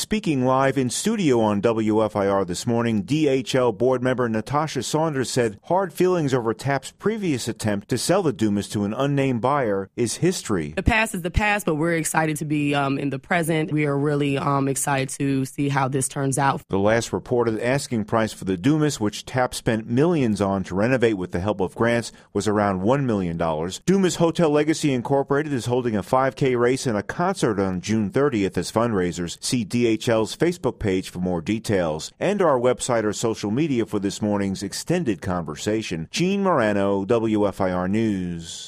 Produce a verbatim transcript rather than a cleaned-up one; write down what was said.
Speaking live in studio on W F I R this morning, D H L board member Natasha Saunders said hard feelings over TAP's previous attempt to sell the Dumas to an unnamed buyer is history. The past is the past, but we're excited to be um, in the present. We are really um, excited to see how this turns out. The last reported asking price for the Dumas, which TAP spent millions on to renovate with the help of grants, was around one million dollars. Dumas Hotel Legacy Incorporated is holding a five K race and a concert on June thirtieth as fundraisers. See D H L's Facebook page for more details and our website or social media for this morning's extended conversation. Gene Morano, W F I R News.